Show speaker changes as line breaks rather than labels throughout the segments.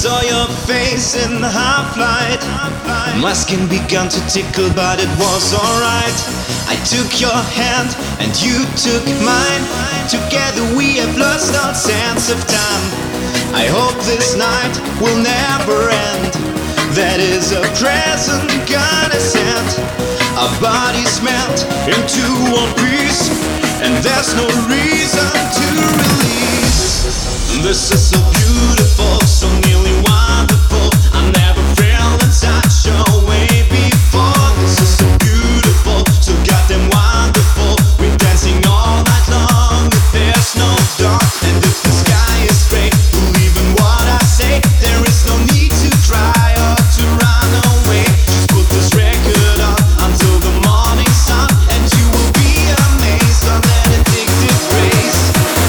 saw your face in the half-light. My skin began to tickle, but it was alright. I took your hand and you took mine. Together we have lost all sense of time. I hope this night will never end. That is a present God has sent. Our bodies melt into one piece, and there's no reason to release. This is so beautiful, so nearly wonderful. I never felt in such a way before. This is so beautiful, so goddamn wonderful. We're dancing all night long if there's no dawn. And if the sky is gray, believe in what I say. There is no need to cry or to run away. Just put this record on until the morning sun, and you will be amazed on that addictive grace.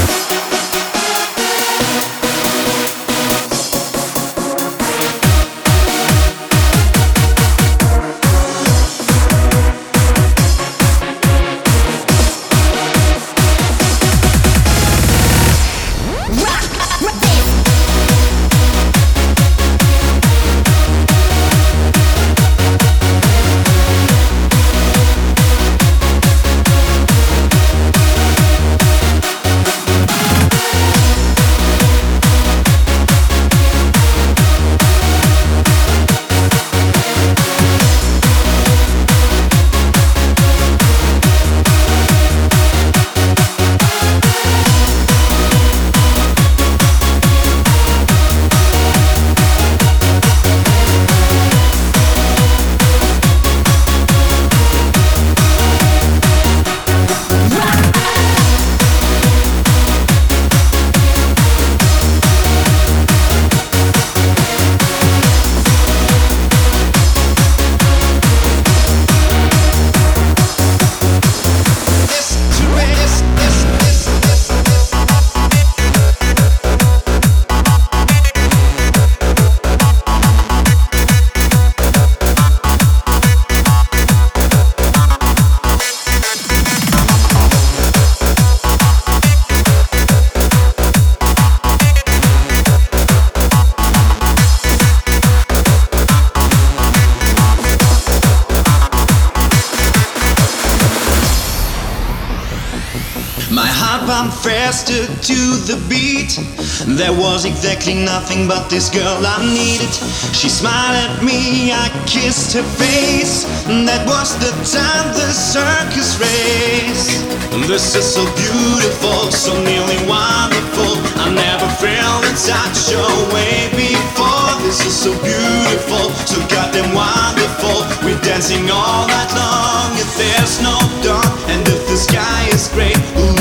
My heart pumped faster to the beat. There was exactly nothing but this girl I needed. She smiled at me, I kissed her face. That was the time the circus race. This is so beautiful, so nearly wonderful. I never felt in such a way before. This is so beautiful, so goddamn wonderful. We're dancing all night long if there's no dawn. And if the sky is gray,